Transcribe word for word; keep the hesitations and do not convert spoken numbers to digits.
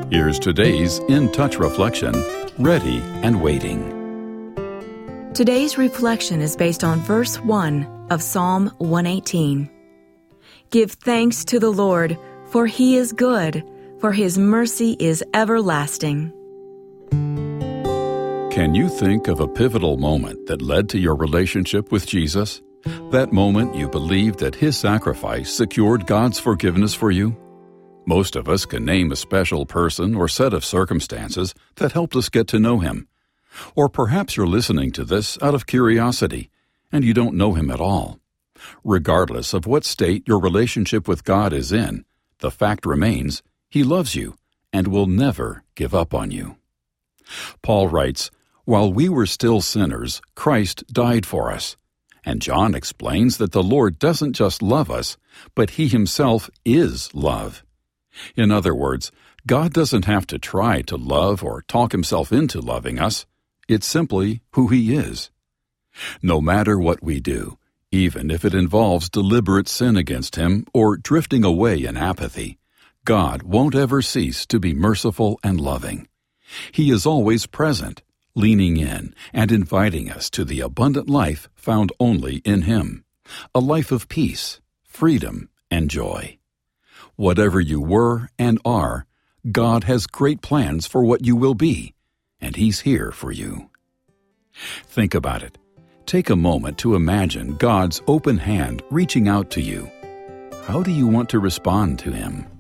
Here's today's In Touch reflection, Ready and Waiting. Today's reflection is based on verse one of Psalm one eighteen. Give thanks to the Lord, for He is good, for His mercy is everlasting. Can you think of a pivotal moment that led to your relationship with Jesus? That moment you believed that His sacrifice secured God's forgiveness for you? Most of us can name a special person or set of circumstances that helped us get to know Him. Or perhaps you're listening to this out of curiosity, and you don't know Him at all. Regardless of what state your relationship with God is in, the fact remains, He loves you and will never give up on you. Paul writes, "While we were still sinners, Christ died for us." And John explains that the Lord doesn't just love us, but He Himself is love. In other words, God doesn't have to try to love or talk Himself into loving us. It's simply who He is. No matter what we do, even if it involves deliberate sin against Him or drifting away in apathy, God won't ever cease to be merciful and loving. He is always present, leaning in and inviting us to the abundant life found only in Him, a life of peace, freedom, and joy. Whatever you were and are, God has great plans for what you will be, and He's here for you. Think about it. Take a moment to imagine God's open hand reaching out to you. How do you want to respond to Him?